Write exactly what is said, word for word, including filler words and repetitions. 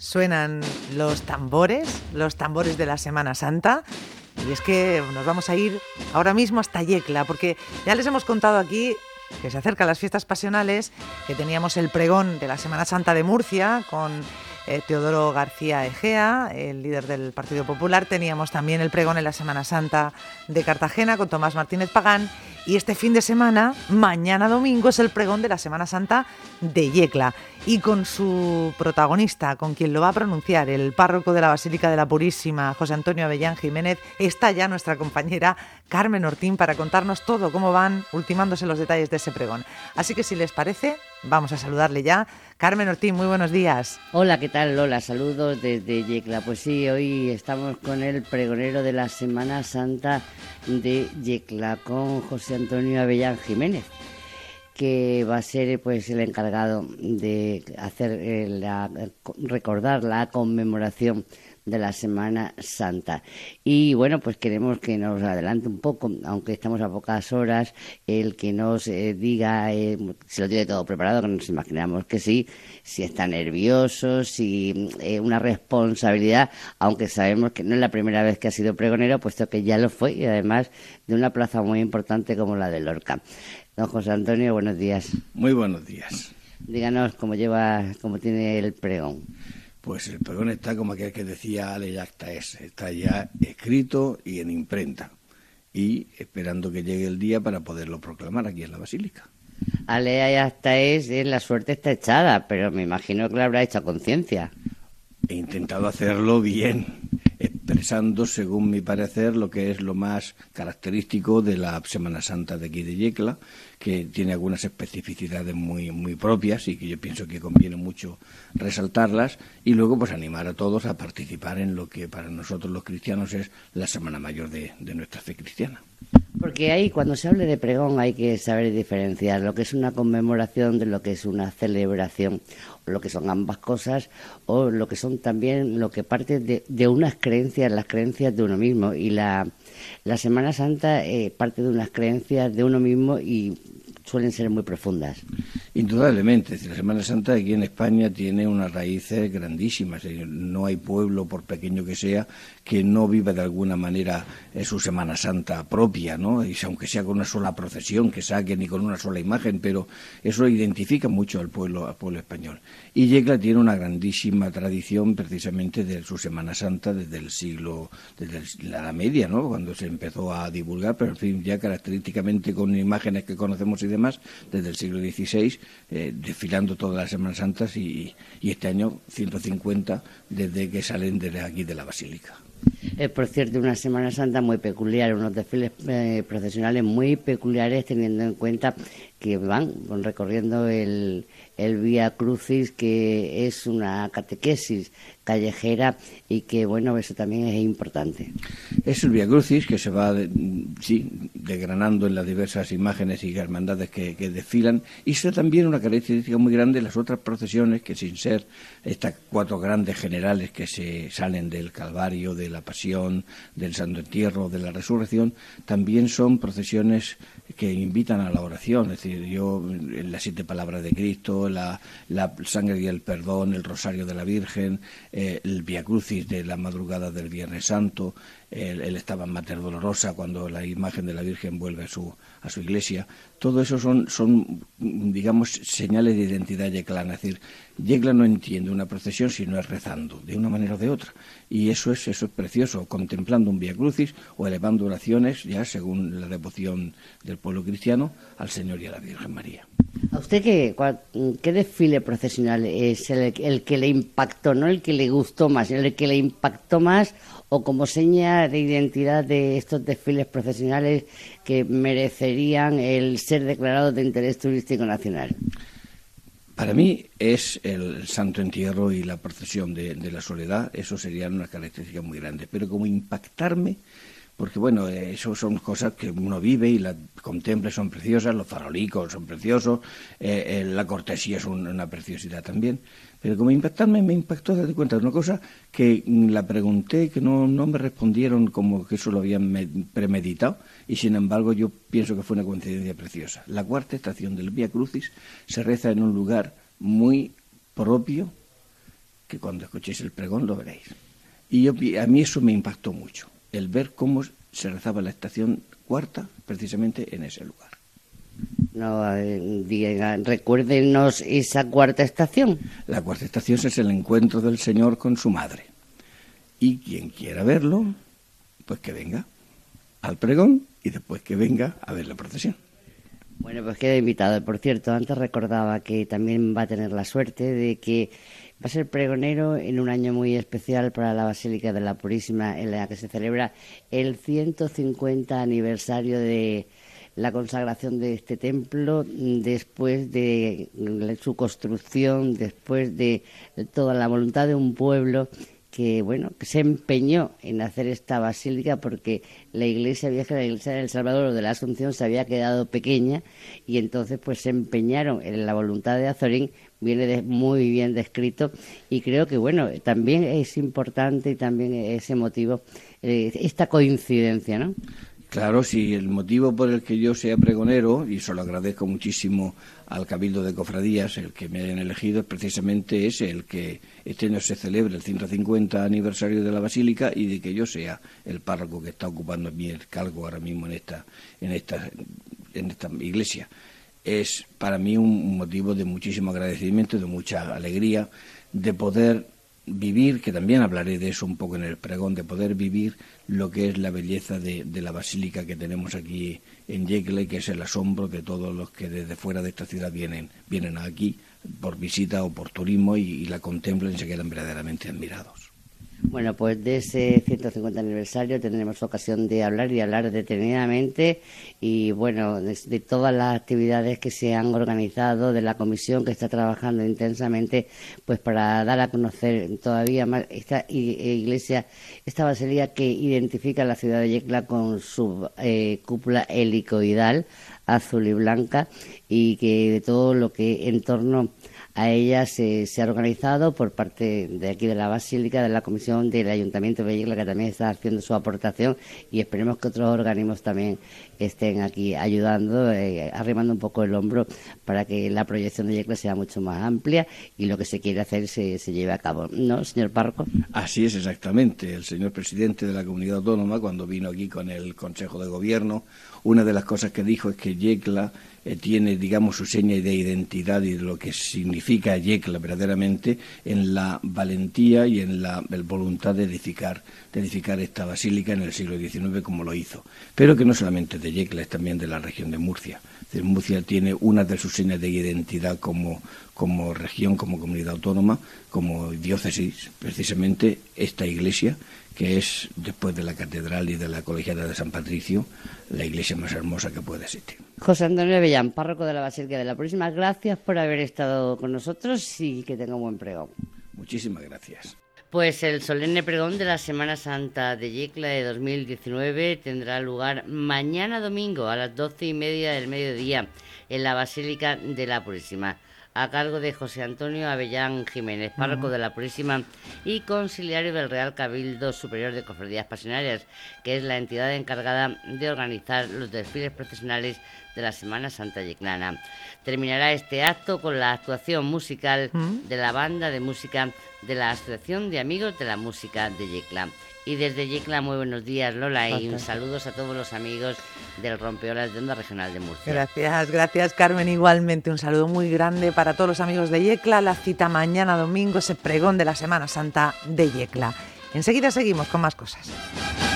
suenan los tambores, los tambores de la Semana Santa. Y es que nos vamos a ir ahora mismo hasta Yecla, porque ya les hemos contado aquí que se acercan las fiestas pasionales, que teníamos el pregón de la Semana Santa de Murcia con eh, Teodoro García Egea, el líder del Partido Popular. Teníamos también el pregón en la Semana Santa de Cartagena con Tomás Martínez Pagán. Y este fin de semana, mañana domingo, es el pregón de la Semana Santa de Yecla. Y con su protagonista, con quien lo va a pronunciar, el párroco de la Basílica de la Purísima, José Antonio Avellán Jiménez, está ya nuestra compañera Carmen Ortín para contarnos todo, cómo van ultimándose los detalles de ese pregón. Así que si les parece, vamos a saludarle ya. Carmen Ortín, muy buenos días. Hola, ¿qué tal, Lola? Saludos desde Yecla. Pues sí, hoy estamos con el pregonero de la Semana Santa de Yecla, con José Antonio Avellán Jiménez, que va a ser pues el encargado de hacer eh, la, recordar la conmemoración de la Semana Santa. Y bueno, pues queremos que nos adelante un poco, aunque estamos a pocas horas, el que nos eh, diga, eh, si lo tiene todo preparado, que nos imaginamos que sí, si está nervioso, si eh, una responsabilidad, aunque sabemos que no es la primera vez que ha sido pregonero, puesto que ya lo fue, y además de una plaza muy importante como la de Lorca. Don José Antonio, buenos días. Muy buenos días. Díganos cómo lleva, cómo tiene el pregón. Pues el pregón está como aquel que decía Ale Yacta es, está ya escrito y en imprenta, y esperando que llegue el día para poderlo proclamar aquí en la Basílica. Ale Yacta es, la suerte está echada, pero me imagino que lo habrá hecho a conciencia. He intentado hacerlo bien, expresando, según mi parecer, lo que es lo más característico de la Semana Santa de aquí de Yecla, que tiene algunas especificidades muy muy propias y que yo pienso que conviene mucho resaltarlas, y luego pues animar a todos a participar en lo que para nosotros los cristianos es la Semana Mayor de, de nuestra fe cristiana. Porque ahí, cuando se hable de pregón, hay que saber diferenciar lo que es una conmemoración de lo que es una celebración, o lo que son ambas cosas, o lo que son también lo que parte de, de unas creencias, las creencias de uno mismo. Y la, la Semana Santa eh, parte de unas creencias de uno mismo y suelen ser muy profundas. Indudablemente, la Semana Santa aquí en España tiene unas raíces grandísimas. No hay pueblo, por pequeño que sea, que no viva de alguna manera su Semana Santa propia, ¿no? Y aunque sea con una sola procesión que saquen y con una sola imagen, pero eso identifica mucho al pueblo, al pueblo español. Y Yecla tiene una grandísima tradición precisamente de su Semana Santa desde el siglo, desde la Edad Media, ¿no? Cuando se empezó a divulgar, pero en fin, ya característicamente con imágenes que conocemos y demás, desde el siglo dieciséis, eh, desfilando todas las Semanas Santas, y, y este año ciento cincuenta desde que salen desde aquí de la Basílica. Es, por cierto, una Semana Santa muy peculiar, unos desfiles eh, procesionales muy peculiares, teniendo en cuenta que van recorriendo el, el Vía Crucis, que es una catequesis callejera y que, bueno, eso también es importante. Es el Vía Crucis que se va, de, sí, desgranando en las diversas imágenes y hermandades que, que desfilan, y eso también una característica muy grande de las otras procesiones, que sin ser estas cuatro grandes generales que se salen del Calvario, de la Pasión, del Santo Entierro, de la Resurrección, también son procesiones que invitan a la oración. Es decir, yo, las siete palabras de Cristo, la, la sangre y el perdón, el rosario de la Virgen, eh, el Vía Crucis de la madrugada del Viernes Santo, el, el Stabat Mater Dolorosa, cuando la imagen de la Virgen vuelve a su, a su iglesia. Todo eso son, son, digamos, señales de identidad yeclana. Es decir, Yecla no entiende una procesión si no es rezando, de una manera o de otra. Y eso es, eso es precioso, contemplando un Vía Crucis o elevando oraciones, ya según la devoción del pueblo cristiano, al Señor y a la Virgen María. ¿A usted qué, qué desfile procesional es el, el que le impactó, no el que le gustó más, el que le impactó más, o como seña de identidad de estos desfiles procesionales que merecerían el ser declarados de interés turístico nacional? Para mí es el Santo Entierro y la procesión de, de la Soledad. Eso serían unas características muy grandes, pero como impactarme, porque bueno, eso son cosas que uno vive y las contempla, son preciosas, los farolicos son preciosos, eh, eh, la cortesía es un, una preciosidad también, pero como impactarme me impactó, date cuenta, una cosa que la pregunté, que no, no me respondieron como que eso lo habían me, premeditado, y sin embargo yo pienso que fue una coincidencia preciosa. La cuarta estación del Vía Crucis se reza en un lugar muy propio que cuando escuchéis el pregón lo veréis. Y yo, a mí eso me impactó mucho, el ver cómo se rezaba la estación cuarta precisamente en ese lugar. No, diga, recuérdenos esa cuarta estación. La cuarta estación es el encuentro del Señor con su madre. Y quien quiera verlo, pues que venga al pregón y después que venga a ver la procesión. Bueno, pues queda invitado. Por cierto, antes recordaba que también va a tener la suerte de que va a ser pregonero en un año muy especial para la Basílica de la Purísima, en la que se celebra el ciento cincuenta aniversario de la consagración de este templo, después de su construcción, después de toda la voluntad de un pueblo que, bueno, que se empeñó en hacer esta basílica porque la iglesia vieja, la iglesia del Salvador o de la Asunción, se había quedado pequeña, y entonces pues se empeñaron en la voluntad de Azorín. Viene de, muy bien descrito, y creo que, bueno, también es importante y también es emotivo eh, esta coincidencia, ¿no? Claro, sí, el motivo por el que yo sea pregonero, y se lo agradezco muchísimo al Cabildo de Cofradías, el que me hayan elegido, es precisamente ese, el que este año se celebre el ciento cincuenta aniversario de la Basílica y de que yo sea el párroco que está ocupando mi cargo ahora mismo en esta, en esta, en esta iglesia. Es para mí un motivo de muchísimo agradecimiento, de mucha alegría, de poder vivir, que también hablaré de eso un poco en el pregón, de poder vivir lo que es la belleza de, de la basílica que tenemos aquí en Yecla, y que es el asombro de todos los que desde fuera de esta ciudad vienen, vienen aquí por visita o por turismo y, y la contemplan y se quedan verdaderamente admirados. Bueno, pues de ese ciento cincuenta aniversario tendremos ocasión de hablar y hablar detenidamente, y bueno, de, de todas las actividades que se han organizado, de la comisión que está trabajando intensamente pues para dar a conocer todavía más esta iglesia, esta basílica que identifica la ciudad de Yecla con su eh, cúpula helicoidal azul y blanca, y que de todo lo que en torno a ella se, se ha organizado por parte de aquí de la Basílica, de la Comisión del Ayuntamiento de Yecla, que también está haciendo su aportación, y esperemos que otros organismos también estén aquí ayudando, eh, arrimando un poco el hombro para que la proyección de Yecla sea mucho más amplia y lo que se quiere hacer se, se lleve a cabo. ¿No, señor párroco? Así es, exactamente. El señor presidente de la Comunidad Autónoma, cuando vino aquí con el Consejo de Gobierno, una de las cosas que dijo es que Yecla eh, tiene, digamos, su seña de identidad y de lo que significa Yecla verdaderamente en la valentía y en la el voluntad de edificar, de edificar esta basílica en el siglo diecinueve como lo hizo. Pero que no solamente de Yecla, es también de la región de Murcia. Es decir, Murcia tiene una de sus señas de identidad como, como región, como comunidad autónoma, como diócesis, precisamente esta iglesia, que es, después de la catedral y de la colegiata de San Patricio, la iglesia más hermosa que puede existir. José Antonio Avellán, párroco de la Basílica de la Purísima, gracias por haber estado con nosotros y que tenga un buen pregón. Muchísimas gracias. Pues el solemne pregón de la Semana Santa de Yecla de dos mil diecinueve tendrá lugar mañana domingo a las doce y media del mediodía en la Basílica de la Purísima, a cargo de José Antonio Avellán Jiménez, párroco uh-huh. de la Purísima y conciliario del Real Cabildo Superior de Cofradías Pasionarias, que es la entidad encargada de organizar los desfiles procesionales de la Semana Santa yeclana. Terminará este acto con la actuación musical uh-huh. de la banda de música de la Asociación de Amigos de la Música de Yecla. Y desde Yecla, muy buenos días, Lola, y saludos a todos los amigos del Rompeolas de Onda Regional de Murcia. Gracias, gracias, Carmen. Igualmente, un saludo muy grande para todos los amigos de Yecla. La cita mañana domingo, ese pregón de la Semana Santa de Yecla. Enseguida seguimos con más cosas.